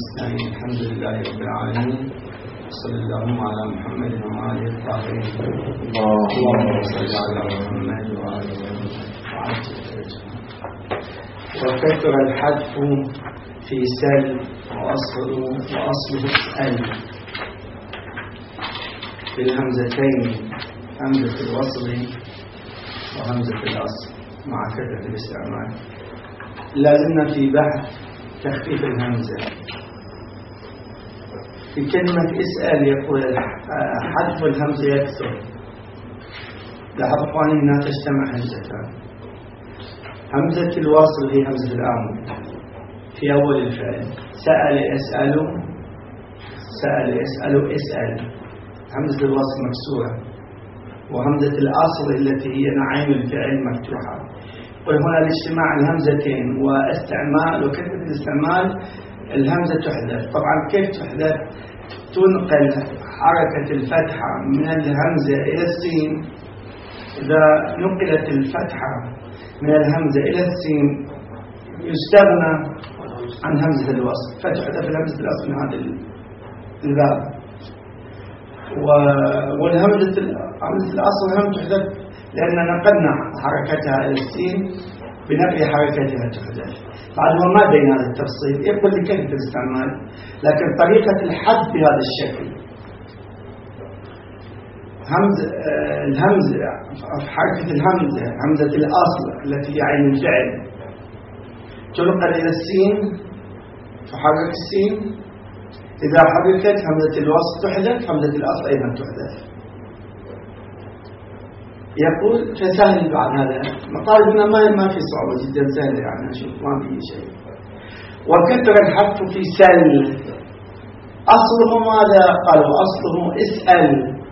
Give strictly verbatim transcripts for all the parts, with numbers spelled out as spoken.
ونستعين. الحمد لله رب العالمين، صلى الله على محمد وآله الطاهرين. اللهم صل على محمد وآله وعجل. وكثر الحذف في سل وأصله وأصله اسأل في الهمزتين، همزة الوصل وهمزة الأصل مع كثرة الاستعمال. لازلنا في بحث تخفيف الهمزة. في كلمة اسأل يقول حذف الهمزة يكثر. لاحظ اخواني انها تجتمع همزتان. همزة الوصل هي همزة الآمر في أول الفعل، سأل يسأل، سأل يسأل اسأل، همزة الوصل مكسورة، وهمزة الأصل التي هي نعيم الفعل مفتوحة. وهنا الاجتماع الهمزتين واستعمال وكثرة الاستعمال الهمزة تحذف. طبعا كيف تحذف؟ تنقل حركة الفتحة من الهمزة إلى السين. إذا نقلت الفتحة من الهمزة إلى السين يستغنى عن همزة الوصل، فتحذف الهمزة الأصل من هذا الباب. والهمزة الأصل هم تحذف لأن نقلنا حركتها إلى السين بنقل حركتها تحذف. بعد ما بين هذا التفصيل يقول لك كيف الاستعمال، لكن طريقة الحذف بهذا الشكل. همزة الهمزة حركة الهمزة همزة الأصل التي هي عين الفعل تنقل إلى السين، تحرك السين. إذا حركت همزة الوصل تحذف، همزة الأصل أيضا تحذف. يقول فسهل بعد هذا مطالب هنا ما ما في صعوبة، جدا سهل يعني أشوف ما في شيء. وكثر الحذف في سل. أصله ماذا؟ قالوا أصله اسأل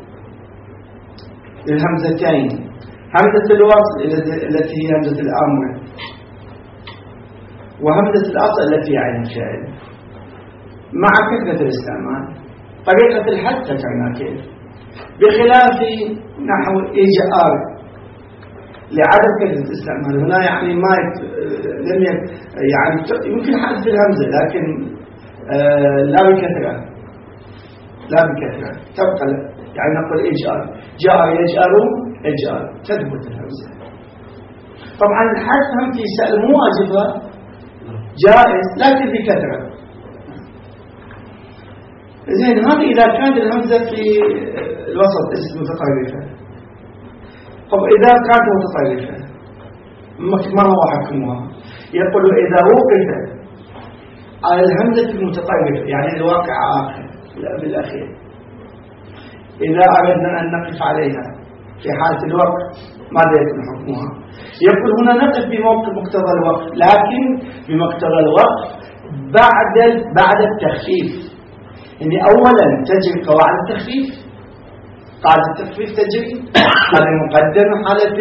للهمزتين، همزة الوصل التي هي همزة الأمر، وهمزة الأصل التي هي عين الفعل مع كثرة الاستعمال. طريقة الحذف ذكرنا كيف، بخلاف نحو إجعار لعدم كثرة الاستعمال. هنا يعني ما لم يعني يمكن حذف الهمزة لكن آه لا بكثرة، لا بكثرة تبقى يعني نقول إجعار، جار يجعر إجعار تثبت الهمزة. طبعا الحذف هم في سأل مو واجبة، جائز لكن بكثرة. زين، هذا إذا كانت الهمزة في الوسط ليست متطرفة. طب إذا كانت متطرفة ما هو حكمها؟ يقول إذا وقف على الهمزة المتطرفة يعني الواقع آخر بالأخير، إذا أردنا أن نقف عليها في حالة الوقف ماذا يكون حكمها؟ يقول هنا نقف بموقف مقتضى الوقف، لكن بمقتضى الوقف بعد بعد التخفيف. يعني أولا تجري قواعد التخفيف، قاعدة التخفيف تجري هذا مقدم حالة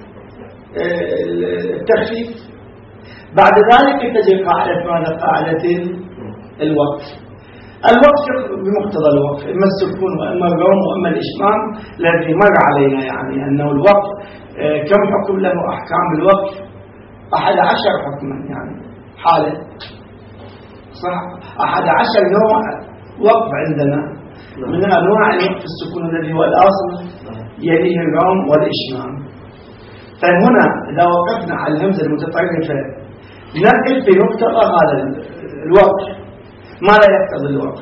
التخفيف. بعد ذلك تجري قاعدة ماذا؟ قاعدة الوقف. الوقف بمقتضى الوقف، إما السكون وإما الروم وإما الإشمام الذي مر علينا، يعني أنه الوقف كم حكم له أحكام الوقف؟ أحد عشر حكما يعني حالة صح، أحد عشر نوع وقف عندنا من أنواع الوقف السكون الذي هو الأصل يليه الروم والإشمام. فهنا إذا وقفنا على الهمزة المتطرفة نقف في مقتضى هذا الوقف. ماذا يقتضي الوقف؟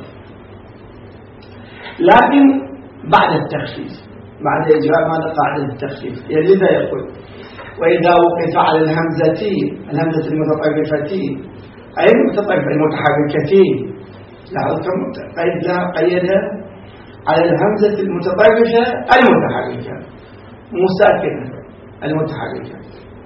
لكن بعد التخفيف، بعد إجراء ماذا؟ قاعدة التخفيف. لذا يقول وإذا وقف على الهمزتين، الهمزة المتطرفتين أي المتطرفة المتحركتين، لاحظتم قيد لها قيدها على الهمزة المتطرفة المتحركة مساكنة المتحركة.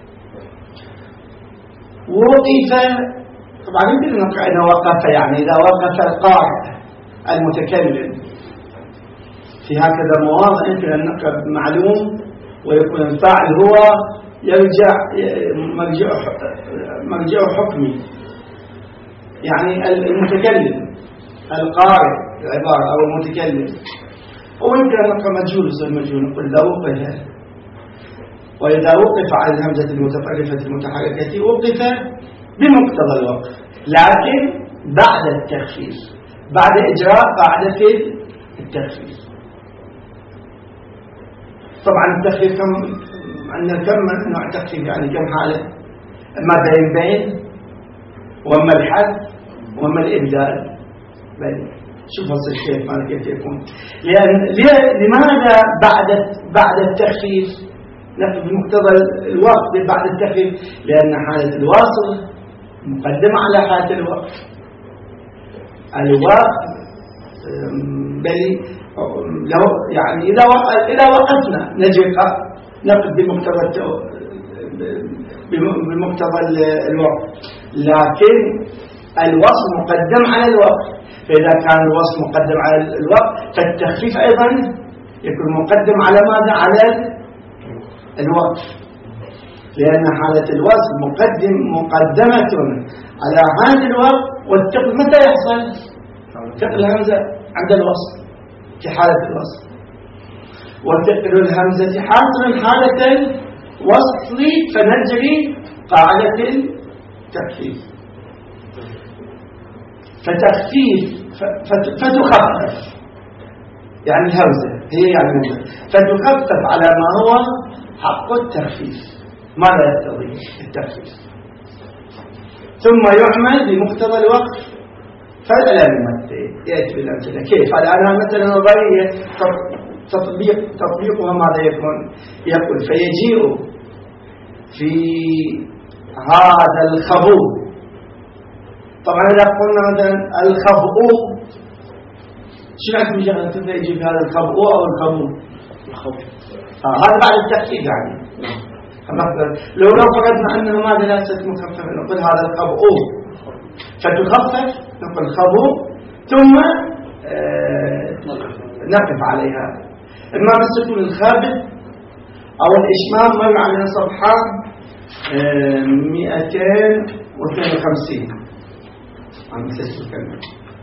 وقف طبعا يمكن أن نقرأ إذا وقف يعني إذا وقف القارئ المتكلم في هكذا مواضع يمكن أن نقرأ معلوم ويكون الفاعل هو يرجع مرجع مرجع حكمي، يعني المتكلم القارئ العبارة أو المتكلم. ويمكن أن نقرأ مجهول اسم مجهول، نقول إذا وقف، وإذا وقف على الهمزة المتطرفة المتحركة وقف بمقتضى الوقف، لكن بعد التخفيف، بعد إجراء قاعدة التخفيف. طبعا التخفيف كم عندنا، كم نوع تخفيف يعني كم حالة؟ ما بين بين وما الحذف وما الإبدال. شوف هذا الشيء ما كيف يكون. لأن لماذا بعد بعد التخفيف نفي بمقتضى الوقت بعد التخفيف؟ لأن حالة الواصل مقدمة على حالة الوقت. الوقت بل لو يعني إذا إذا وقفنا نجي نقف بمقتضى بمقتضى الوقت، لكن الوصل مقدم على الوقت. فإذا كان الوصل مقدم على الوقت فالتخفيف أيضا يكون مقدم على ماذا؟ على الوقت، لأن حالة الوصل مقدم مقدمة على هذا الوقت. والتقل متى يحصل؟ تقل الهمزة عند الوصل في حالة الوصل، وتقل الهمزة حاصل حالة الوصل، فنجري قاعدة التخفيف. فتخفيف فتخفف يعني الهمزة هي يعني الهمزة فتخفف على ما هو حق التخفيف. ماذا يقتضي التخفيف؟ ثم يعمل بمقتضى الوقت. فالأمثلة يأتي بالأمثلة كيف؟ الآن مثلا نظرية تطبيق تطبيقها ماذا يكون؟ يقول فيجيء في هذا الخبو. طبعا إذا قلنا مثلا الخبو، شو نعرف من جهة كيف يجي في هذا الخبو أو الخبو؟ الخبو آه هذا بعد التأكيد يعني. لو لو فقدنا أنه ماذا لا مخفف نقول هذا الخبو، فتخفف نقول خبو ثم آه نقف عليها. إما بالسكون الخابط أو الإشمام. مر علينا صفحة آه مئتين واثنين وخمسين عن مسلسل الكلمة.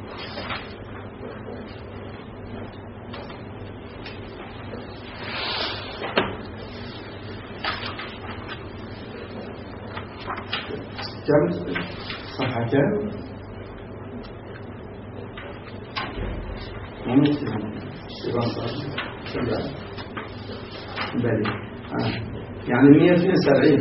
كم صفحة كم؟ ممكن بلي آه. يعني مئة واثنين وسبعين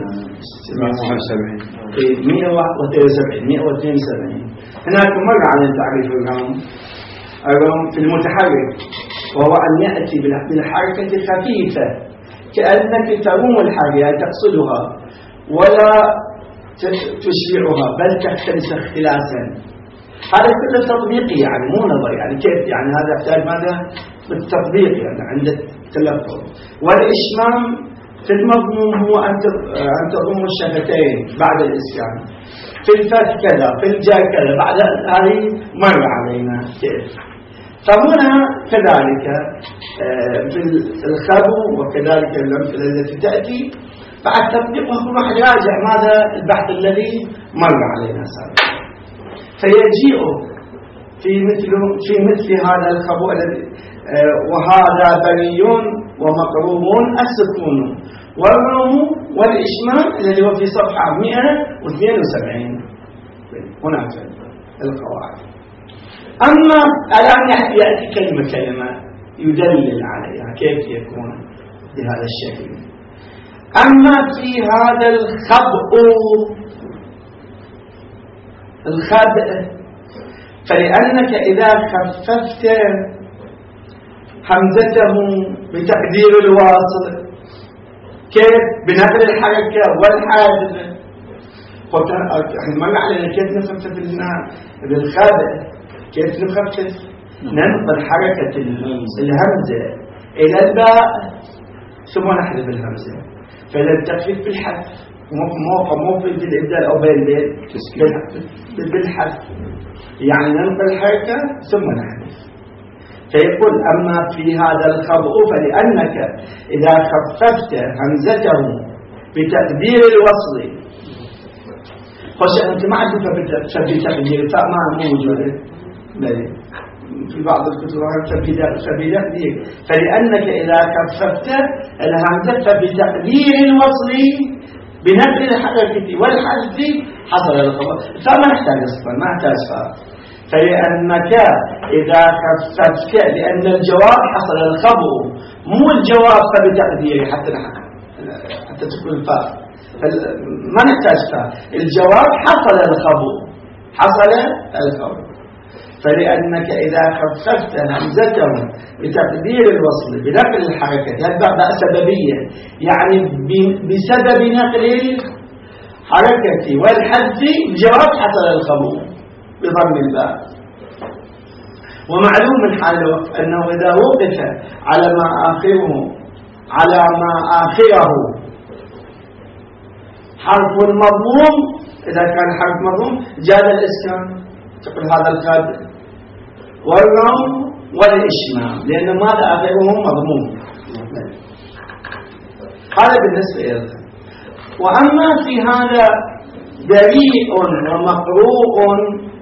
مئة واحد وسبعين مئة واثنين وسبعين. هناك مرة على تعريف الرقم الرقم في المتحرك، وهو أن يأتي بالحركة خفيفة كأنك تروم الحركة يعني تقصدها ولا تشبعها بل تختلس اختلاسا. هذا كله تطبيقي يعني مو نظري يعني كيف يعني. هذا يحتاج ماذا؟ بالتطبيق يعني عند التلفظ. والإشمام في المضمون هو أن تضم الشفتين بعد الإسكان. في الفتح كذا، في الجاء كذا، بعد هذه مر علينا كيف. فهنا كذلك في الخبو وكذلك الأمثلة التي تأتي بعد تطبيقها كل واحد راجع ماذا البحث الذي مر علينا سابقا. فيجيء في مثل في مثل هذا الخبو الذي وهذا بني ومقروم السكون والروم والإشمام الذي هو في صفحة مئة واثنين وسبعين. هناك القواعد. أما الآن يأتي كلمة كلمة يدلل عليها كيف يكون بهذا الشكل. أما في هذا الخبء الخبء فلأنك إذا خففت همزته بتقدير الواصل كيف بنقل الحركة والحادثة. احنا ما علينا كيف نخفف بالخبء، كيف نخفف ننقل حركة الهمزة إلى الباء ثم نحذف الهمزة. فإذا التخفيف بالحذف مو مو في الإبدال أو بين بالحذف يعني ننقل الحركة ثم نحذف. فيقول أما في هذا الخبء فلأنك إذا خففت همزته بتقدير الوصل خش أنت ما عندك فبتقدير فما موجودة في بعض الكتب فبتقدير. فلأنك إذا خففت الهمزة فبتقدير الوصل بنقل الحركة والحذف حصل الخبر، فما نحتاج أصلا ما نحتاج فاء. فلأنك إذا خففت، لأن الجواب حصل الخبر مو الجواب فبتقديره حتى حتى تكون الفاء، ما نحتاج فاء. الجواب حصل الخبر، حصل الخبر. فلأنك إذا خففت همزته بتقدير الوصل بنقل الحركة هذا سببية، يعني بسبب نقل الحركة والحذف الجواب حصل الخبر بضم الباء. ومعلوم من حال الوقف أنه إذا وقف على ما آخره على ما آخره حرف مضموم، إذا كان حرف مضموم جاز الإسكان، تقول هذا القادر والرم والإشمام، لأن ماذا آخره مضموم. هذا بالنسبة إلى. وأما في هذا بريء ومقروء،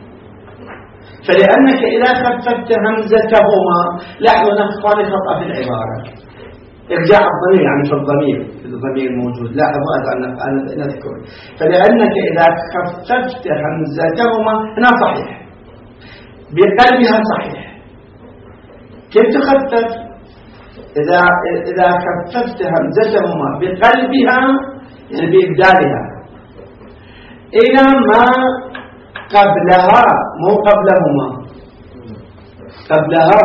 فلأنك إذا خففت همزتهما، لاحظوا نخفان خطأ في العبارة، ارجاع الضمير يعني في الضمير في الضمير الموجود، لاحظوا أنا نذكر. فلأنك إذا خففت همزتهما هنا صحيح، بقلبها صحيح. كيف تخفف؟ إذا إذا خففت همزتهما بقلبها يعني بإبدالها إلى ما قبلها، مو قبلهما، قبلها،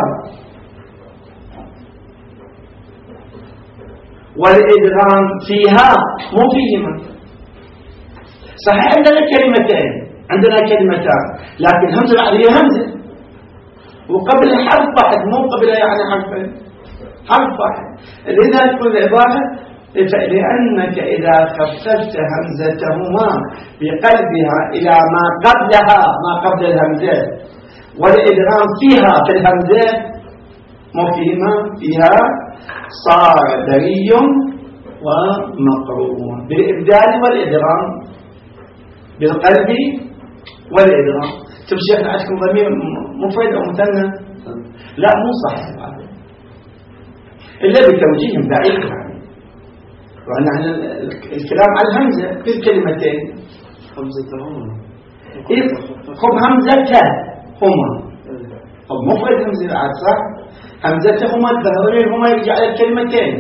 والإدغام فيها مو فيهما. صحيح عندنا كلمتين، عندنا كلمتان، لكن همزة بعدها همزة وقبل حرف واحد، مو قبلها يعني حرفين، حرف واحد. لذا تكون العبارة لأنك إذا خففت همزتهما بقلبها إلى ما قبلها، ما قبل الهمزة، والإدغام فيها في الهمزة مو فيهما، فيها، صار بري ومقروء بالإبدال والإدغام، بالقلب والإدغام. تبي شيخنا عندكم ضمير مفرد أو مثنى؟ لا مو صحيح هذا، إلا بتوجيه بعيد يعني. وأن الكلام على الهمزة في الكلمتين، همزتهما خب همزتهما، خب مفرد همزة بعد صح؟ همزتهما الضمير هما يرجع على الكلمتين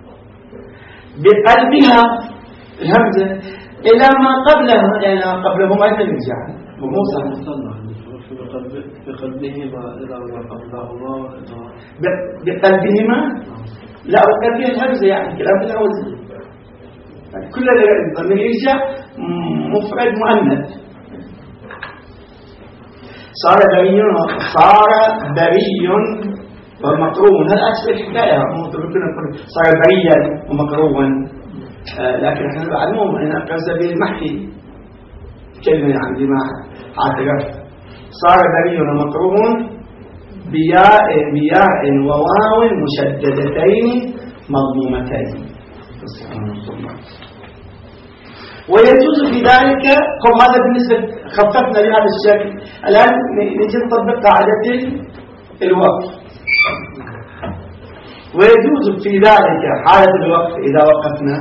بقلبها الهمزة إلى ما قبلها، يعني ما قبلهما أيضا يرجع مو صح. بقلبهما إلى ما قبلهما، بقلبهما لا بقلبها الهمزة يعني كلام الأول كل الضمير يرجع مفرد مؤنث. صار بري، صار بري ومقرون، هذا أسف الحكاية، ممكن نقول صار بريا ومقروا، آه لكن احنا نعلمهم أن أقل سبيل المحكي كلمة يعني بما اعتقد. صار بري ومقرون بياء بياء وواو مشددتين مضمومتين. ويجوز في ذلك، طب هذا بالنسبة خففنا بهذا الشكل. الآن نجي نطبق قاعدة الوقف. ويجوز في ذلك حالة الوقف إذا وقفنا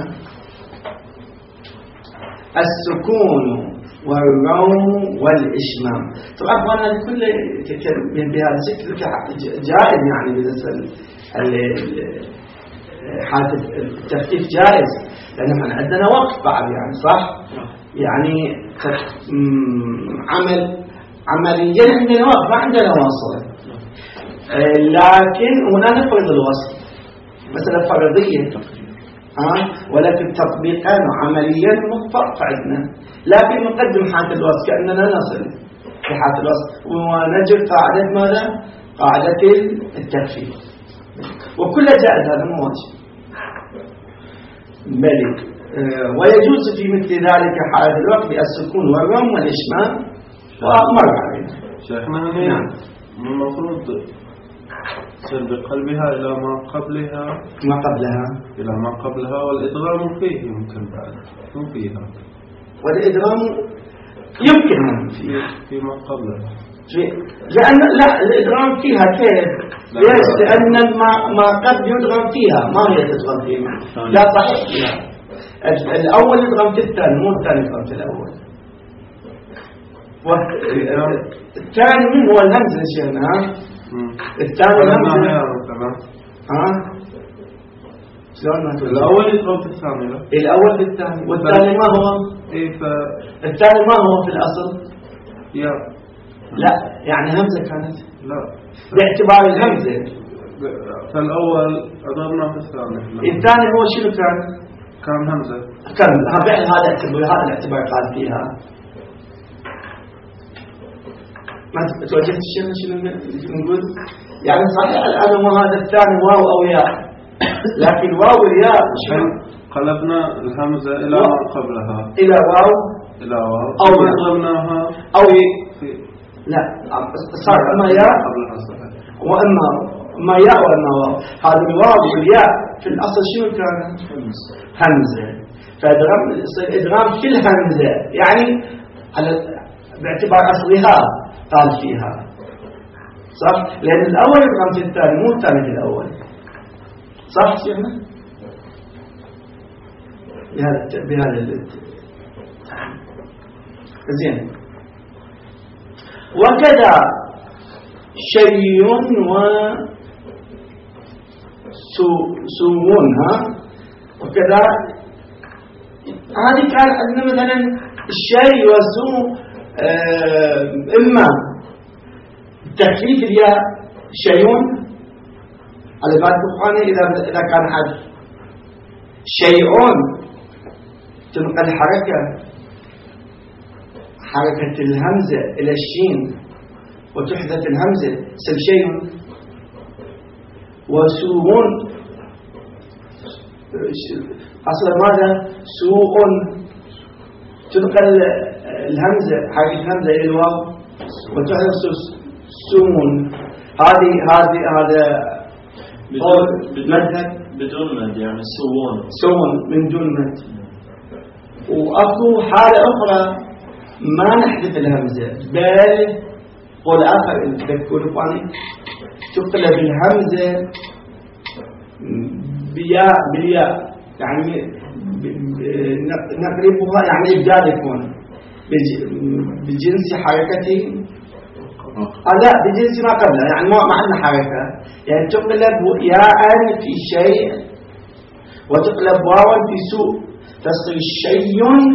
السكون والروم والإشمام. طبعا أخوانا كل بهذا الشكل جائز يعني بالنسبة حالة التخفيف جائز، لأن احنا عندنا وقف بعد يعني صح؟ يعني عمل عمليا عندنا وقف ما عندنا واصل، لكن هنا نفرض الوصل مثلا فرضية ها، ولكن تطبيقا عمليا مخفف عندنا، لكن نقدم حالة الوصل كأننا نصل في حالة الوصل ونجد قاعدة ماذا؟ قاعدة التخفيف، وكل جائز هذا مو واجب. بل ويجوز في مثل ذلك حالة الوقف السكون والرم والإشمام ومر علينا. شيخنا هنا نعم. المفروض تصير بقلبها إلى ما قبلها، ما قبلها إلى ما قبلها، والإدغام فيه يمكن بعد مو فيها، والإدغام يمكن في فيما قبلها، لأن لا الإدغام فيها كيف؟ ليش؟ لأن ما ما قد يدغم فيها، ما هي تدغم فيها، لا صحيح فيها. الأول يدغم في الثاني، مو الثاني يدغم في الأول. الثاني من هو الهمزة شيخنا؟ الثاني الهمزة ها؟ شلون ما تقول؟ الأول يضرب في الثاني لا؟ الأول في الثاني والثاني ما هو؟ إيه ف الثاني ما هو في الأصل؟ يا لا يعني همزة كانت؟ لا باعتبار الهمزة فالأول أضربنا في الثاني. الثاني هو شنو كان؟ كان همزة. كان هذا هذا اعتبار هذا الاعتبار قال فيها. ما توجهت الشيء شنو نقول؟ يعني صحيح الآن ما هذا الثاني واو أو ياء، لكن واو والياء شنو؟ قلبنا الهمزة إلى ما قبلها. إلى واو. إلى واو. أو قلبناها. أو لا صار أما ياء قبلها صحيح. وأما ما ياء وأما واو. هذا الواو والياء في الأصل شنو كان؟ همزة. فإدغام إدغام في الهمزة يعني على باعتبار أصلها قال فيها صح؟ لأن الأول يدغم في الثاني مو الثاني في الأول صح شيخنا؟ بهذا بهذا زين. وكذا شيء و سوون ها وكذا هذه كان عندنا مثلا الشيء والسو آه إما تخفيف الياء شيئون على بعض القرآن إذا إذا كان حذف شيئون تنقل حركة حركة الهمزة إلى الشين وتحذف الهمزة سل شيء وسوء أصلا ماذا سوء تنقل الهمزة حركة الهمزة إلى الواو وتحذف سوء هذه هذه هذا مذهب بدون مد يعني سوون سوون من دون مد. وأكو حالة أخرى ما نحذف الهمزة بل قول آخر تذكروا فاني تقلب الهمزة بياء بالياء يعني نقلبها يعني إبدال يكون بجنس حركته آه لا بجنس ما قبله يعني ما عندنا حركة يعني تقلب ياء في شيء وتقلب واوا في سوء تصير شيء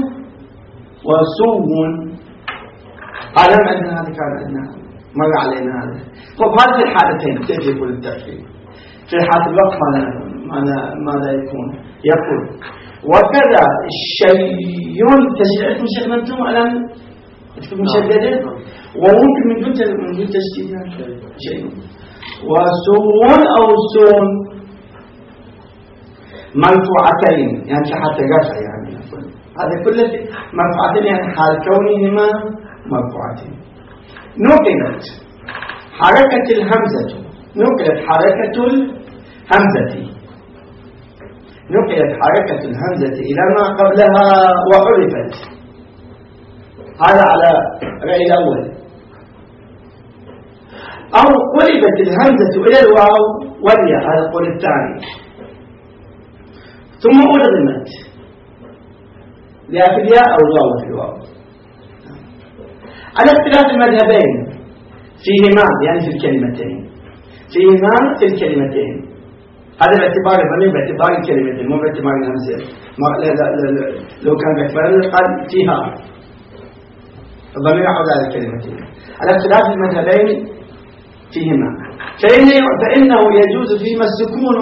وسوء. هذا ما عندنا هذا كان عندنا مر علينا هذا. طب هذه الحالتين كيف يكون الترتيب؟ في حالة الوقت ماذا ماذا ماذا يكون؟ يقول وكذا الشيء تشديد مشدد أنتم الآن تكون مشددة وممكن من دون من دون تشديد شيء وسون أو سون مرفوعتين يعني حتى رفع يعني هذا كله مرفوعتين يعني حال كونهما مرفوعتين. نقلت حركة الهمزة نقلت حركة الهمزة نقلت حركة الهمزة إلى ما قبلها وعرفت. هذا على رأي الأول. أو قلبت الهمزة إلى الواو والياء هذا القول الثاني ثم أدغمت لا في الياء أو الواو في الواو على اختلاف المذهبين فيهما يعني في الكلمتين فيهما في الكلمتين. هذا باعتبار الضمير باعتبار الكلمتين مو باعتبار الهمزة. لا لا لا لو كان باعتبار قال فيها الضمير يعود على الكلمتين على اختلاف المذهبين فيهما. فإنه يجوز فيما السكون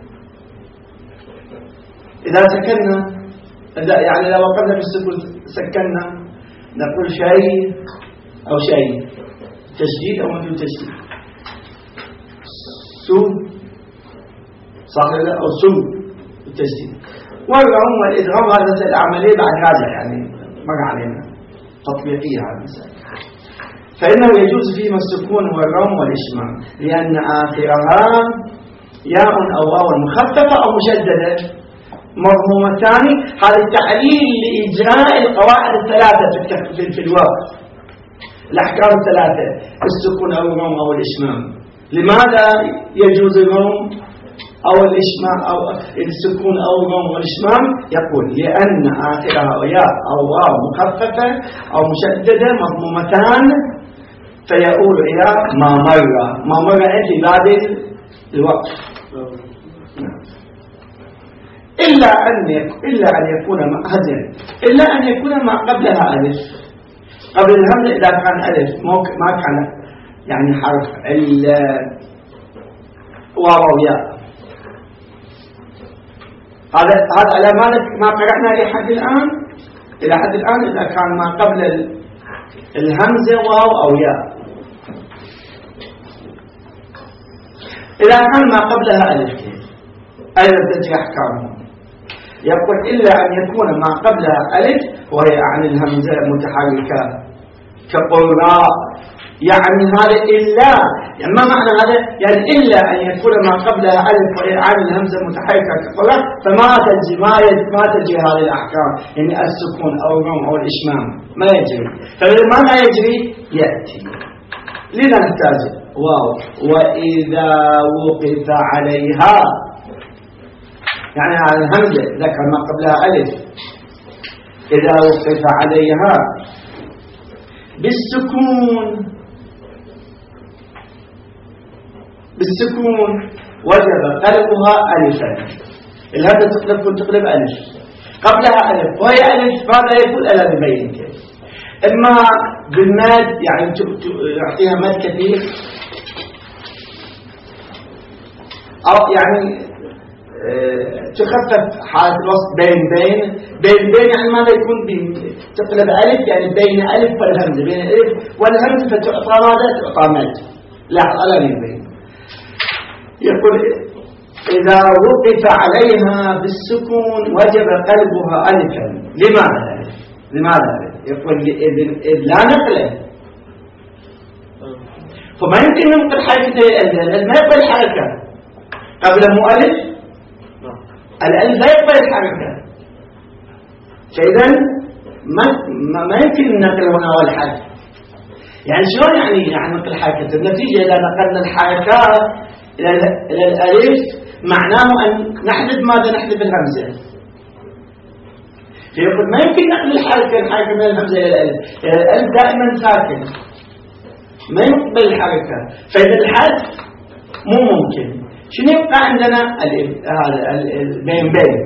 إذا سكننا يعني لو وقفنا في السكون سكننا نقول شيء أو شيء تشديد أو بدون تشديد سو صح ولا أو سو التشديد. والرغم والإدغام هذا العملية بعد راجع يعني مر علينا تطبيقية على المسألة. فإنه يجوز فيما السكون والرغم والإشمام لأن آخرها ياء أو واو مخففة أو مشددة مضمومتان. هذا التعليل لإجراء القواعد الثلاثة في في الواو الأحكام الثلاثة السكون أو الرغم أو الإشمام. لماذا يجوز الرغم أو الإشمام أو السكون أو الضم والإشمام يقول لأن آخرها ياء أو واو مخففة أو مشددة مضمومتان فيقول إلى ما مر ما مر في بعد الوقت إلا أن إلا أن يكون هزن إلا أن يكون ما قبلها ألف قبل الهمزة إذا كان ألف ما كان يعني حرف الواو ياء. هذا هذا على ما قرأنا لحد الآن إلى حد الآن إذا كان ما قبل الهمزة واو أو ياء. إذا كان ما قبلها ألف أيضا تجي أحكامه. يقول إلا أن يكون ما قبلها ألف وهي عن الهمزة متحركة كقراء يعني هذا إلا يعني ما معنى هذا يعني إلا أن يكون ما قبلها ألف وهي عن الهمزة متحركة كقراء فما تجي ما ما تجي هذه الأحكام يعني السكون أو الضم أو الإشمام ما يجري. فلما لا يجري يأتي لذا نحتاج واو وإذا وقف عليها يعني على الهمزة ذكر ما قبلها ألف إذا وقف عليها بالسكون بالسكون وجب قلبها ألفا. الهمزة تقلب تقلب ألف قبلها ألف وهي ألف ماذا يقول ألا ببين كيف إما بالماد يعني يعطيها مد كثير أو يعني تخفف حالة الوصف بين بين بين بين يعني ماذا يكون تقلب ألف يعني بين ألف والهمزة بين ألف والهمزة فتعطى ماذا تعطى مد لاحظ على بين. يقول إذا وقف عليها بالسكون وجب قلبها ألفا. لماذا ألف؟ لماذا ألف؟ يقول إذ لا نقله فما يمكن ننقل حركة الألف ما يقبل الحركة قبل مؤلف الألف لا يقبل الحركة فإذا ما, ما يمكن النقل هنا والحرف يعني شلون يعني يعني نقل حركة النتيجة إذا نقلنا الحركات إلى الألف معناه أن نحذف ماذا نحذف الهمزة فيقول ما يمكن نقل الحركة الحركة من الهمزة إلى الألف الألف دائما ساكن ما يقبل الحركة فإذا الحذف مو ممكن. شنو يبقى عندنا هذا البين بين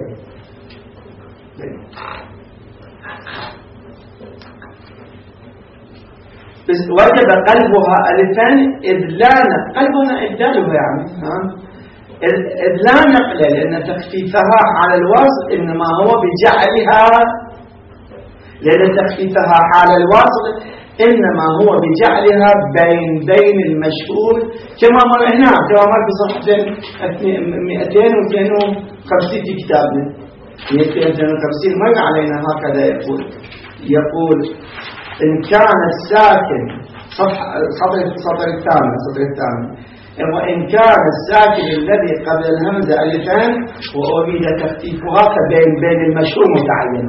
وجب قلبها ألفان إذ لا نقل قلبنا إبدالها يعني ها إذ لا نقل لأن تخفيفها على الوصل إنما هو بجعلها لأن تخفيفها على الوصل إنما هو بجعلها بين بين المشهور كما مر هنا كما مر بصفحة مئتين واثنين وخمسين في كتابنا مئتين واثنين وخمسين مر علينا هكذا يقول يقول إن كان الساكن صفحة سطر السطر الثامن السطر الثامن وإن كان الساكن الذي قبل الهمزة ألفان وأريد تخفيفها فبين بين المشهور متعين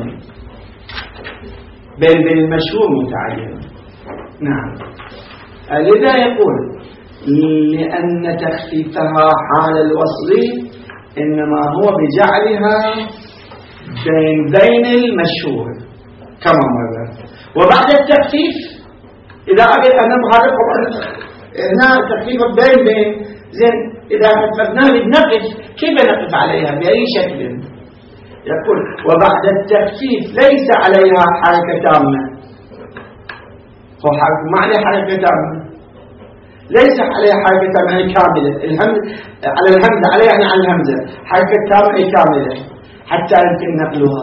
بين بين المشهور متعين. نعم لذا يقول لأن تخفيفها حال الوصل إنما هو بجعلها بين بين المشهور كما مر. وبعد التخفيف إذا أجد أن نظهر هنا تخفيف بين بين زين إذا خففناه بنقف كيف نقف عليها بأي شكل؟ يقول وبعد التخفيف ليس عليها حركة تامة ما عليه حركة تامة ليس عليها حركة تامة كاملة الهمزة على الهمزة عليها يعني على الهمزة حركة تامة كاملة حتى يمكن نقلها.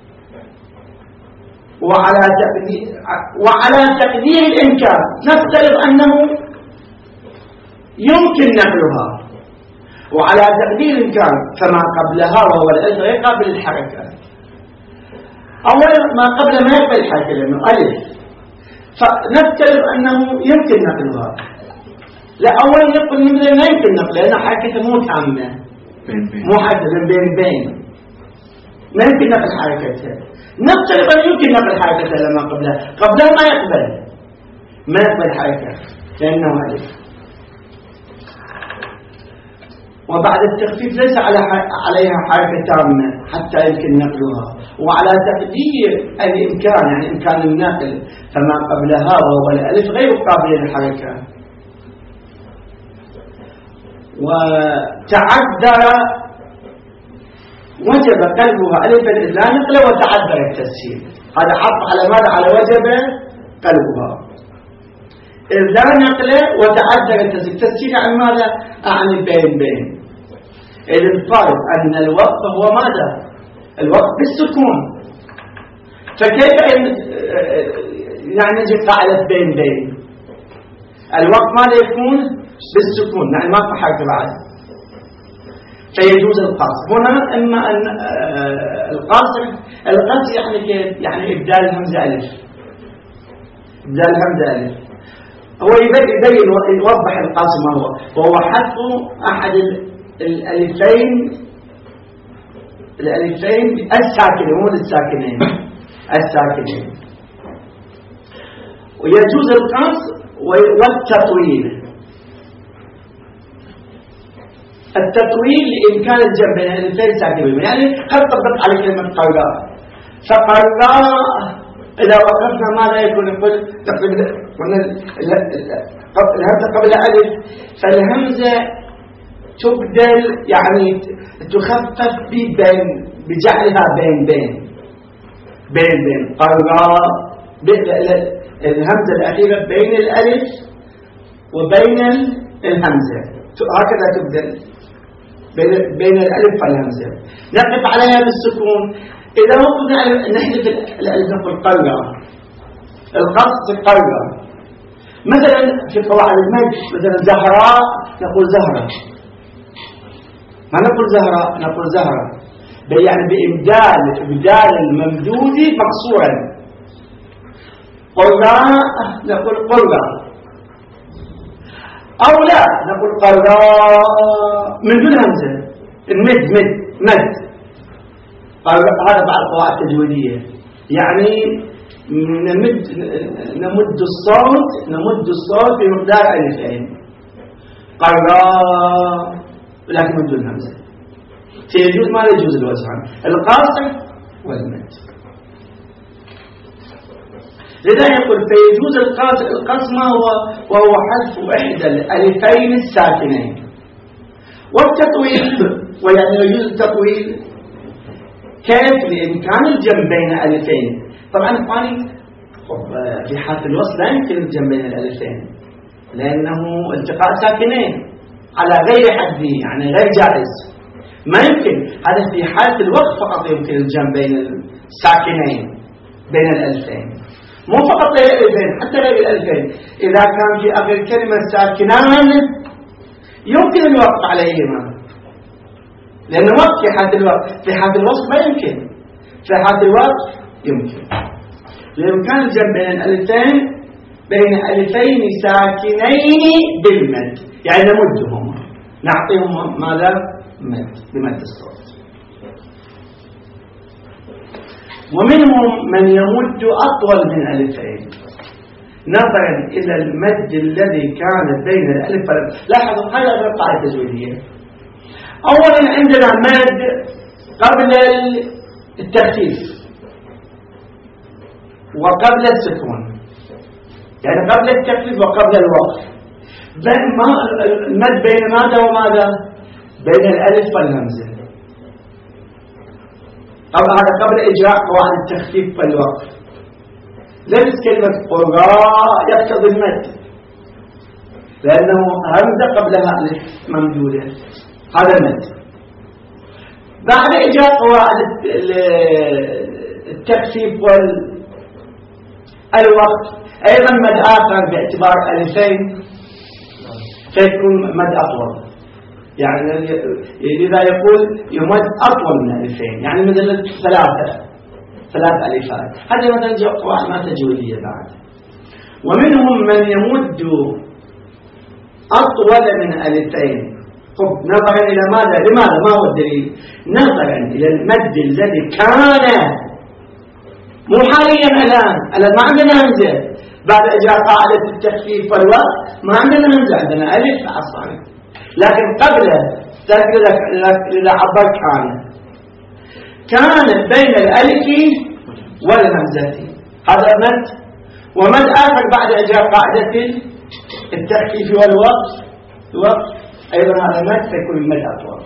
وعلى تقدير وعلى تقدير الإمكان نفترض أنه يمكن نقلها وعلى تقدير الإمكان فما قبلها وهو الألف غير قابل للحركة. أولا ما قبل ما يقبل الحركة لأنه ألف فنفترض أنه يمكن نقلها. لا أولا يقول لماذا ما يمكن نقلها لأن حركته مو تامة مو حركة بين بين ما يمكن نقل حركتها. نفترض أن يمكن نقل حركتها لما قبلها قبلها ما يقبل ما يقبل حركة لأنه ألف. وبعد التخفيف ليس على عليها حركة تامة حتى يمكن نقلها، وعلى تقدير الإمكان يعني إمكان النقل، فما قبلها وهو الألف غير قابل للحركة. وتعذر وجب قلبها ألفا إذ لا نقل وتعذر التسهيل. هذا عطف على ماذا؟ على وجب قلبها إذ لا نقل وتعذر التسهيل. التسهيل عن ماذا؟ عن بين بين. إذ الفارق أن الوقف هو ماذا؟ الوقف بالسكون. فكيف يعني نجد قاعدة بين بين؟ الوقف ماذا يكون؟ بالسكون، يعني ما في حركة بعد، فيجوز القصر. هنا إما أن القصر القصر يعني كيف؟ يعني إبدال الهمزة ألف، إبدال الهمزة ألف. هو يبين يوضح القصر ما هو، وهو حذف أحد الألفين الألفين الساكنين، مو الساكنين الساكنين. ويجوز القصر والتطويل. التطويل لإمكان الجمع بين الألفين ساكنين، يعني قد طبق على كلمة قراء، فقراء إذا وقفنا ماذا يكون؟ يقول الهمزة قبل ألف، فالهمزة تبدل يعني تخفف بين بجعلها بين بين بين بين قراء، الهمزة الأخيرة بين الألف وبين الهمزة، هكذا تبدل بين بين الألف والهمزة. نقف عليها بالسكون. إذا وقفنا نحذف الألف نقول قراء، القصد قراء. مثلا في قواعد المد مثلا زهراء نقول زهرة، ما نقول زهراء، نقول زهرة، يعني بإبدال إبدال الممدود مقصورا. قراء نقول قراء، أو لا نقول قراء من دون همزة، المد مد مد. هذا بعض القواعد التجويدية، يعني نمد نمد الصوت نمد الصوت بمقدار ألفين، قراء لكن من دون همزة. فيجوز ما لا يجوز الوزعان، القاصر والمد. لذا يقول فيجوز القاصر. القاصر ما هو؟ وهو حذف إحدى الألفين الساكنين. والتطويل، ويعني يجوز التطويل كيف؟ لإمكان الجمع بين ألفين. طبعا إخواني في حالة الوصل لا يمكن الجمع بين الألفين، لأنه التقاء ساكنين على غير حده، يعني غير جائز، ما يمكن. هذا في حالة الوقف فقط يمكن الجمع بين الساكنين بين الألفين، مو فقط غير الألفين، حتى غير الألفين. إذا كان في آخر كلمة ساكنان يمكن الوقف عليهما، لأن وقف في حالة الوقف، في حالة الوصف ما يمكن، في حالة الوقف يمكن. لإمكان الجمع بين الألفين بين ألفين ساكنين بالمد، يعني نمدهم نعطيهم ماذا؟ مد، بمد الصوت. ومنهم من يمد أطول من ألفين نظرا إلى المد الذي كان بين الألف والألف. لاحظوا هذا القاعدة التجويدية. أولا عندنا مد قبل التخفيف وقبل السكون، يعني قبل التخفيف وقبل الوقف. المد بين ماذا وماذا؟ بين الألف والهمزة. طبعا هذا قبل إجراء قواعد التخفيف والوقف. ليس كلمة قراء يقتضي المد، لأنه همزة قبلها ألف ممدودة، هذا المد. بعد إجراء قواعد التخفيف والوقف أيضا مد آخر باعتبار ألفين، فيكون مد أطول، يعني لذا يقول يمد أطول من ألفين، يعني مثل ثلاثة ثلاث ألفات. هذا مثلا قواعد ما تجويدية بعد. ومنهم من يمد أطول من ألفين. طب نظرا إلى ماذا؟ لماذا؟ ما هو الدليل؟ نظرا إلى المد الذي كان مو حاليا الآن، الآن ما عندنا همزة بعد إجراء قاعدة التخفيف والوقف، ما عندنا همزة، عندنا ألف أصلا، لكن قبل إذا عبر كان كان بين الألف والهمزة هذا مد، ومد آخر بعد إجراء قاعدة التخفيف والوقف الوقف أيضا هذا مد فيكون المد أطول.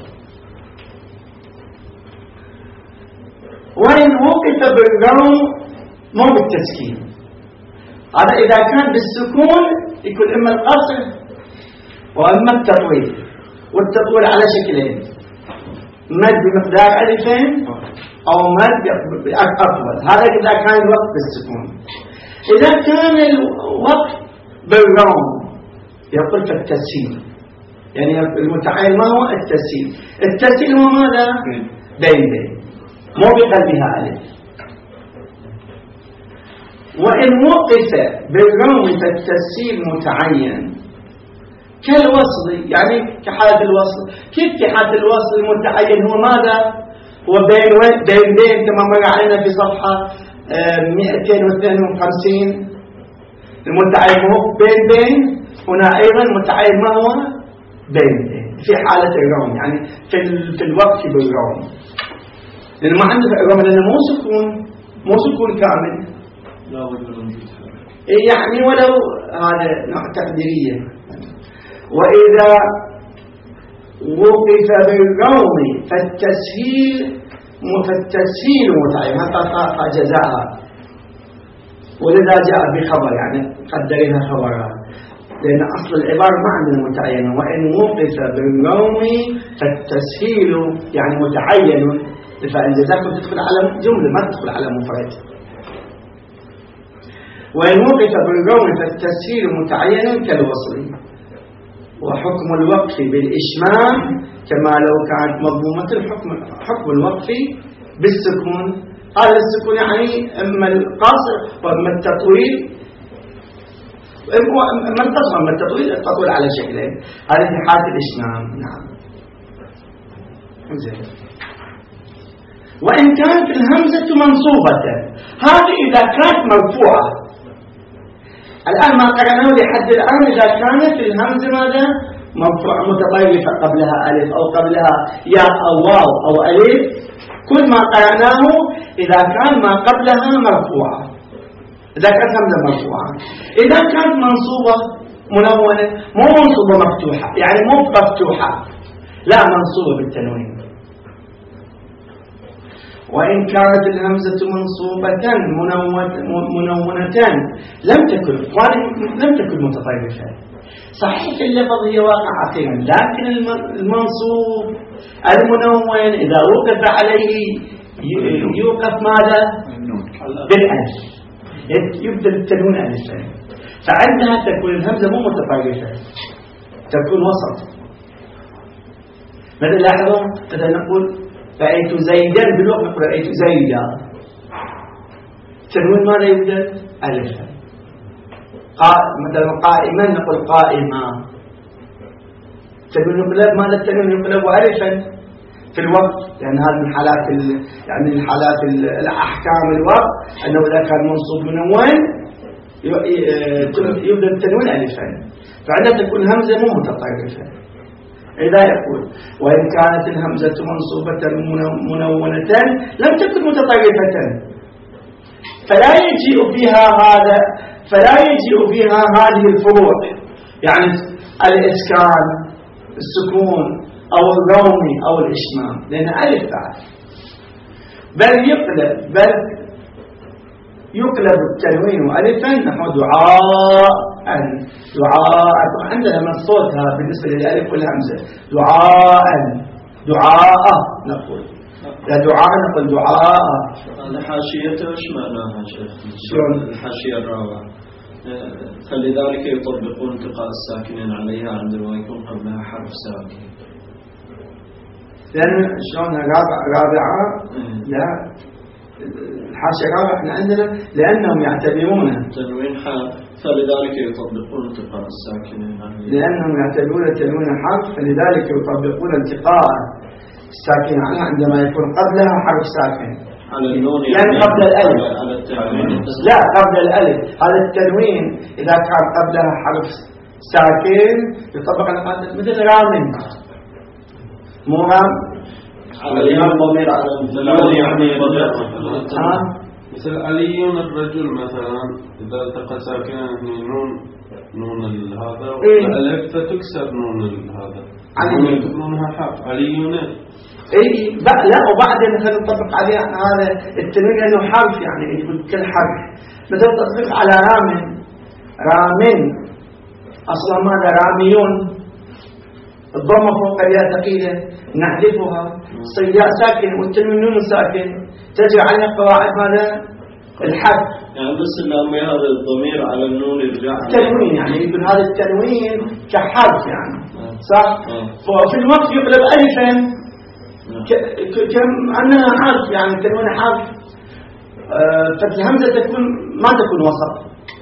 وإن وقف بالروم مو بالتسكين، هذا إذا كان بالسكون يكون إما القصر وإما التطويل، والتطويل على شكلين، مد بمقدار ألفين أو مد أطول، هذا إذا كان الوقت بالسكون. إذا كان الوقت بالروم يقول فالتسهيل، يعني المتعين ما هو التسهيل؟ التسهيل هو ماذا؟ بين بين مو بقلبها ألف. وإن وقف بالروم فالتسهيل متعين كالوصل، يعني كحالة الوصل. كيف كحالة الوصل المتعين هو ماذا؟ هو بين بين بين كما مر علينا في صفحة مئتين واثنين وخمسين. المتعين هو بين بين، هنا أيضا متعين ما هو؟ بين بين في حالة الروم، يعني في في الوقت بالروم، لأنه ما عنده الروم لأنه مو سكون مو سكون كامل، لا بد من يعني ولو هذا نوع تقديرية. وإذا وقف بالروم فالتسهيل فالتسهيل متعين حتى جزاءها، ولذا جاء بخبر يعني قدرها خبرها، لأن أصل العبارة ما عندنا متعين. وإن وقف بالروم فالتسهيل يعني متعين، فإن جزاكم تدخل على جملة ما تدخل على مفرد. وإن وقف بالروم فالتسهيل متعين كالوصل. وحكم الوقف بالإشمام كما لو كانت مضمومة الحكم، حكم الوقف بالسكون. هذا السكون يعني إما القصر وإما التطويل، إما القصر وإما التطويل، التطويل على شكلين، هذه في حالة الإشمام. نعم. زين. وإن كانت الهمزة منصوبة، هذه إذا كانت مرفوعة. الآن ما قرأناه لحد الآن إذا كانت الهمزة ماذا؟ مرفوعة متطرفة، قبلها ألف أو قبلها ياء أو واو أو ألف، كل ما قرأناه إذا كان ما قبلها مرفوعة، إذا كانت همزة مرفوعة. إذا كانت منصوبة منونة، مو منصوبة مفتوحة، يعني مو مفتوحة، لا منصوبة بالتنوين. وإن كانت الهمزة منصوبة منونة لم تكن لم تكن متطرفة. صحيح اللفظ هي واقع أخيرا، لكن المنصوب المنون إذا وقف عليه يوقف ماذا؟ بالألف، يبدأ التنوين ألفا، فعندها تكون الهمزة مو متطرفة، تكون وسط. مثلا لاحظوا مثلا نقول رأيت زيدا، بالوقت نقول رأيت زيدا، تنوين ماذا يبدأ؟ ألفا. مثلا قائما نقول قائما، تنوين يقلب ماذا؟ التنوين يقلب ألفا في الوقت، لأن هذه من حالات يعني من حالات الأحكام الوقت أنه إذا كان منصوب منون يبدأ التنوين ألفا، فعندها تكون همزة مو متطرفة. إذا يقول وإن كانت الهمزة منصوبة منونة لم تكن متطرفة، فلا يجيء فيها هذا فلا يجيء فيها هذه الفروع، يعني الإسكان، السكون أو الروم أو الإشمام، لأن ألف بعد، بل يقلب بل يقلب التنوين ألفا نحو دعاء. دعاء عندنا من صوتها بالنسبة للألف والهمزة، دعاء دعاء نقول، لا دعاء نقول دعاء. الحاشية وش معناها شيخ؟ شلون الحاشية الرابعة؟ فلذلك يطبقون التقاء الساكنين عليها عندما يكون قبلها حرف ساكن. لأن شلون رابعة رابعة لا الحاشية الرابعة احنا عندنا لأنهم يعتبرون تنوين حرف، فلذلك يطبقون التقاء الساكنين عليها، لأنهم يعتبرون تنوين حرف، فلذلك يطبقون التقاء الساكن عنها عندما يكون قبلها حرف ساكن على النون، يعني قبل الألف، على التنوين. لا قبل الألف. هذا التنوين إذا كان قبلها حرف ساكن يطبق على مثل رامن، مو رام عليون ضمير على الذي يعني ها مثل عليون الرجل مثلا إذا التقى ساكنان نون نون هذا والألف فتكسر نون هذا عليون نونها حرف عليون. اي لا وبعدين خلينا نطبق عليه هذا التنوين لانه حرف يعني يقول كل حرف مثل تطبيق على رام رامين اصلا ماذا راميون الضمه فوق الياء ثقيله نحذفها تصير ياء ساكن والتنوين نون ساكن تجري عليها قواعد ماذا الحذف يعني بس لما هذا الضمير على النون يرجع التنوين يعني يقول هذا التنوين كحرف يعني صح وفي الوقت يقلب الفا كم أنها حرف يعني تنوين حرف أه فالهمزة تكون ما تكون وسط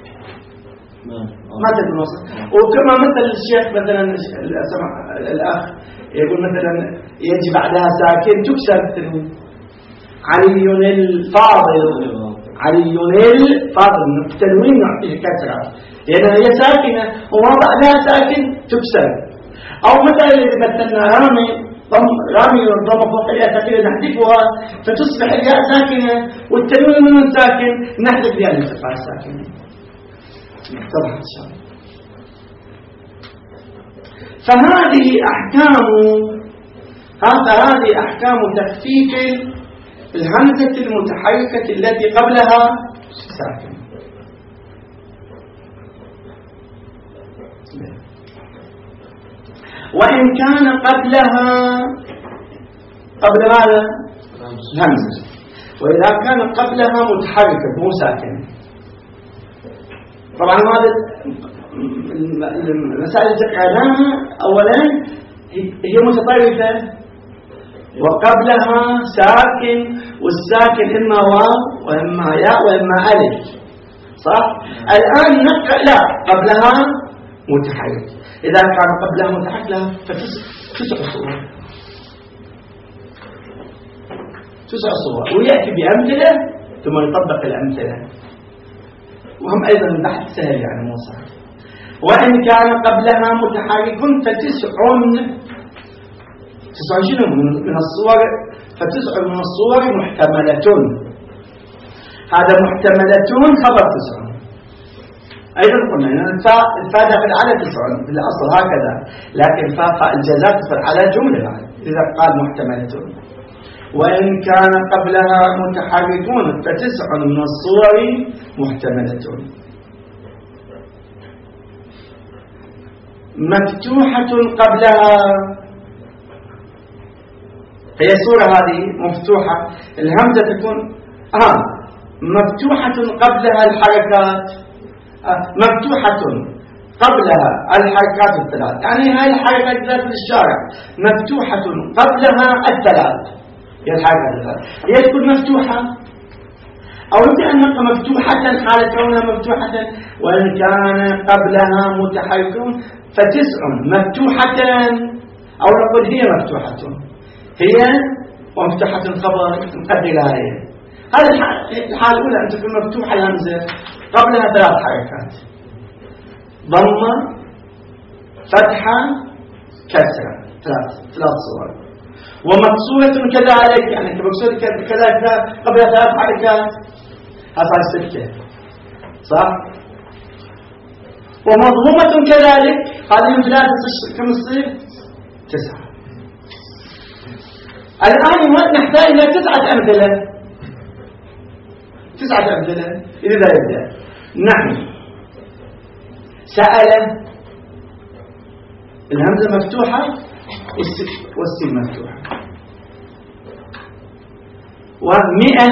ما تكون وسط وكما مثل الشيخ مثلا الأخ يقول مثلا يجي بعدها ساكن تكسر التنوين علي الفاضل علي الفاضل التنوين نعطيه كسرة لأنها هي ساكنة وما بعدها ساكن تكسر أو مثلا إذا مثلنا رامي ضم رامي والضم فوق الياء ثقيلة نحذفها فتصبح الياء ساكنة والتنوين من ساكن نحذف الياء الالتقاء الساكنة طبعا إن شاء الله. فهذه أحكام هذا هذه أحكام تخفيف الهمزة المتحركة التي قبلها ساكنة. وإن كان قبلها قبل ماذا؟ الهمزة. وإذا كان قبلها متحركة مو ساكنة. طبعا هذا المسائل التي قرأناها أولا هي متطرفة وقبلها ساكن والساكن إما واو وإما ياء وإما ألف صح؟ الآن نقرأ لا قبلها متحرك. إذا كان قبلها متحرك لها فتسع صور تسع صور ويأتي بأمثلة ثم يطبق الأمثلة وهم أيضا البحث سهل يعني مو صعب. وإن كان قبلها متحرك فتسع تسع شنو من الصور فتسع من الصور محتملة. هذا محتملة خبر تسع أيضا قلنا أن الفاء الفاء داخل على تسع في الأصل هكذا لكن فاء فاء الجزاء تدخل على جملة بعد إذا قال محتملة. وإن كان قبلها متحركون فتسع من الصور محتملة. مفتوحة قبلها هي الصورة هذه مفتوحة الهمزة تكون آه مفتوحة قبلها الحركات آه مفتوحة قبلها الحركات الثلاث يعني هاي الحركات الثلاث في الشارع مفتوحة قبلها الثلاث هي الحركات الثلاث هي تكون مفتوحة أو يمكن أن نقول مفتوحة حالة كونها مفتوحة. وإن كان قبلها متحركون فتسع مفتوحة أو نقول هي مفتوحة هي ومفتوحة الخبر نقدرها هي. هذه الحالة الأولى أن تكون مفتوحة الهمزة قبلها ثلاث حركات ضمة فتحة كسرة ثلاث ثلاث صور. ومكسورة كذلك يعني كمكسورة كذلك قبلها ثلاث حركات هذا ستة صح. ومضمومة كذلك هذه من ثلاثة كم تصير تسعة. الآن نحتاج إلى تسعة أمثلة تسعة أمثلة إذا لا يبدأ. نعم سأل الهمزة مفتوحة والسين مفتوحة. ومئة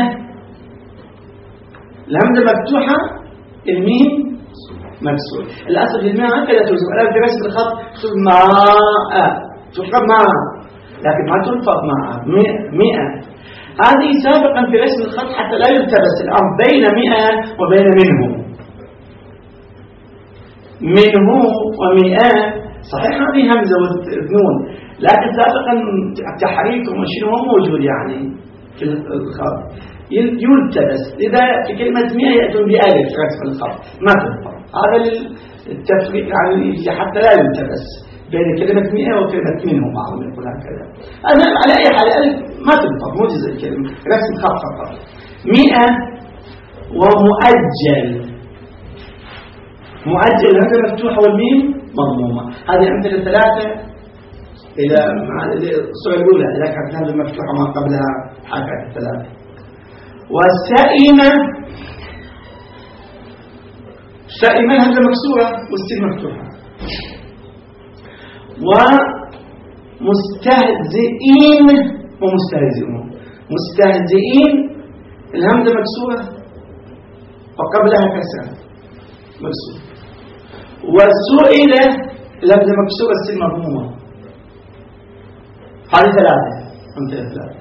الهمزة مفتوحة الميم مكسور. الأصل في الماء هكذا توزن الآن في رسم الخط تكتب ماء تلقب ماء لكن ما تلفظ ماء مئة. هذه سابقا في رسم الخط حتى لا يلتبس الأمر بين مئة وبين منه منه ومئة صحيح هذه همزة وثنون لكن سابقا التحريك ومشين هو موجود يعني في الخط يلتبس. إذا في كلمة مئة يأتون بألف رسم الخط ما تلفظ. هذا للتفريق يعني حتى لا يلتبس بين كلمة مئة وكلمة منه بعضهم يقول هكذا. أنا على أي حال ما تنطق مو جزء الكلمة رسم خط فقط. مئة ومؤجل، مؤجل هذا مفتوحة والميم مضمومة. هذه أمثلة ثلاثة إلى الصورة الأولى إذا كانت هذه مفتوحة ما قبلها حركات الثلاثة. والسائمة، سائمة هذا مكسورة والسين مفتوحة. ومستهزئين ومستهزئون، مستهزئين الهمزة مكسورة وقبلها كسرة مكسورة. وسئلة الهمزة مكسورة السين مضمومة. هذه ثلاثة أمثلة ثلاثة.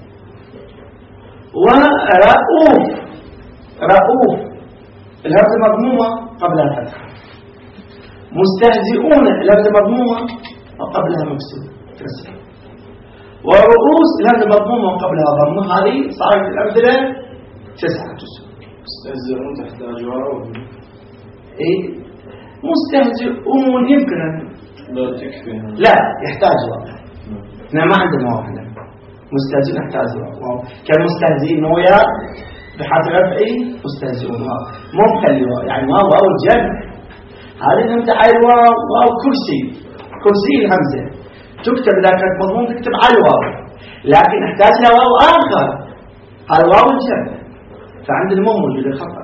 ورؤوف، رؤوف الهمزة مضمومة قبلها فتحة. مستهزئون الهمزة مضمومة وقبلها مكسورة كسرة. ورؤوس الهمزة مضمومة وقبلها ضمة. هذه صارت الأمثلة تسعة تسعة. مستهزئون تحتاج واو. إيه مستهزئون يمكن لا تكفي. لا يحتاج واو. احنا ما عندنا واو هنا. مستهزئون يحتاج واو. كان مستهزئين ويا بحرف رفعي مستهزئون واو. مو مخلي واو يعني واو واو الجمع. هذه الهمزة على الواو واو كرسي، كرسي الهمزة تكتب إذا كانت مضمون تكتب على الواو، لكن نحتاج لها واو آخر على الواو الجمع، فعند المو موجود الخطأ.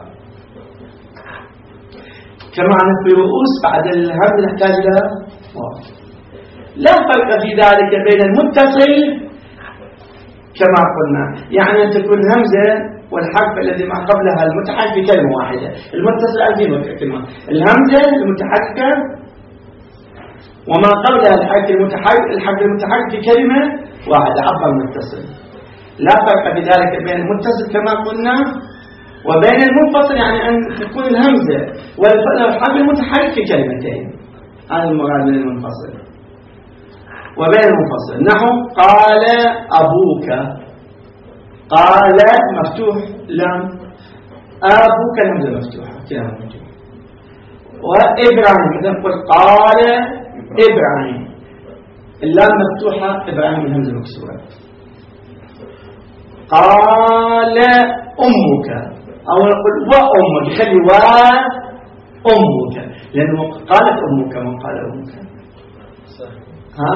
كما عندنا في رؤوس بعد الهمزة نحتاج لها واو. لا فرق في ذلك بين المتصل كما قلنا، يعني أن تكون همزة والحرف الذي ما قبلها المتحرك في كلمة واحدة. المتصل ألفين كلمة، الهمزة المتحركة وما قبلها الحرف المتحرك، الحرف المتحرك في كلمة واحدة عبر المتصل. لا فرق في ذلك بين المتصل كما قلنا وبين المنفصل، يعني أن تكون الهمزة والحرف المتحرك في كلمتين. هذا المراد من المنفصل. وبين المنفصل نحو قال أبوك، قال مفتوح لام، أبوك الهمزة مفتوحة كلام مفتوح. وإبراهيم إذا نقول قال إبراهيم اللام مفتوحة، إبراهيم الهمزة مكسورة. قال أمك أو نقول وأمك، يخلي وأمك لأنه قالت أمك من قال أمك. ها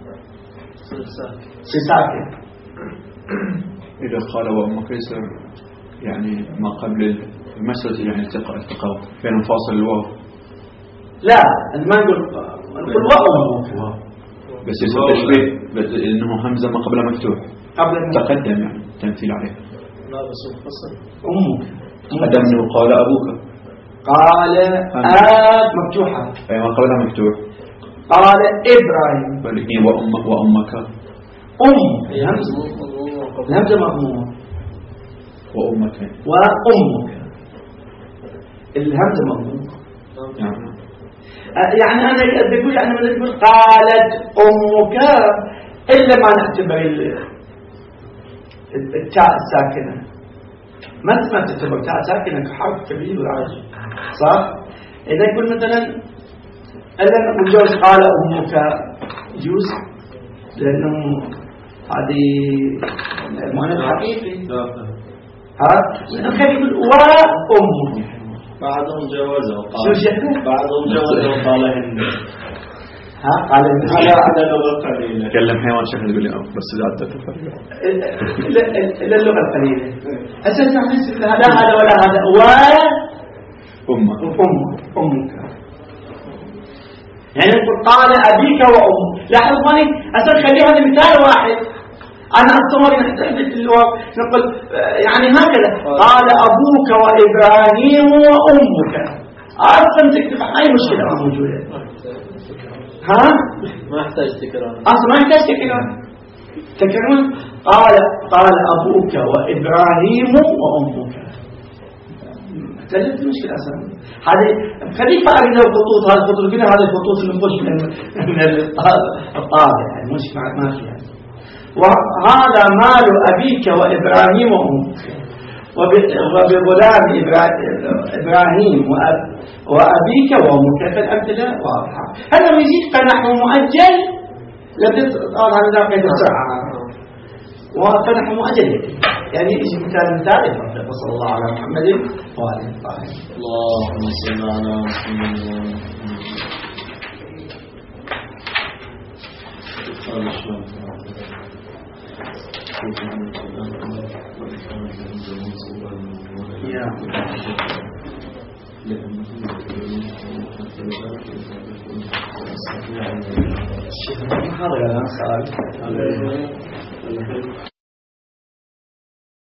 ساكن. إذا قال وأمك يصير يعني ما قبل المسألة يعني التقاء التقاء بين فاصل الواو. لا ما نقول نقول وأمك بس يصير تشبيه إنه همزة ما قبل مفتوح قبل تقدم يعني تمثيل عليه. لا بس مفصل أمك تقدم إنه قال أبوك، قال آب مفتوحة أي ما قبلها مفتوح. قال إبراهيم ولكن وأم وأمك أم الهمزة الهمزة مضمومة وأمك وأمك الهمزة مضمومة. يعني يعني أنا بقول يعني من يقول قالت أمك إلا ما نعتبر التاء الساكنة، ما ما تعتبر تاء ساكنة كحرف كبير وعاجل صح؟ إذا يقول مثلا إلا نقول قال أمك يجوز لأنه هذه المعنى الحقيقي. ها نخلي يقول وأمك بعضهم جوزوا شو شكله؟ بعضهم جوزوا قال هن. ها قال هذا هذا لغة قليلة. تكلم حيوان شكل يقول لي بس زادت الفرق. إلا اللغة القليلة. أساسا لا هذا ولا هذا و أمك أمك أمك يعني نقول قال أبيك وأمك. لاحظ ماني أساسا خليها هذا مثال واحد. أنا أتصور نقول يعني هكذا قال أبوك وإبراهيم وأمك أصلا تكتب أي مشكلة ما موجودة. ها ما يحتاج تكرار أصلا ما يحتاج تكرار تكرار. قال قال أبوك وإبراهيم وأمك تجد المشكلة أصلا. هذه خليك فارق له الخطوط، هذه الخطوط كلها هذه الخطوط اللي نخش من من الطابع يعني مش ما فيها. وهذا مال أبيك وإبراهيم وأمك. وبغلام إبراهيم وأبيك وأمك، فالأمثلة واضحة. هذا يزيد فنحن مؤجل الذي صار هذا قيد السرعة، وفنحن مؤجل يعني يجي مثال مثال يفرق. وصلى الله على محمد وآله الطاهرين. اللهم صل على محمد. يا هذا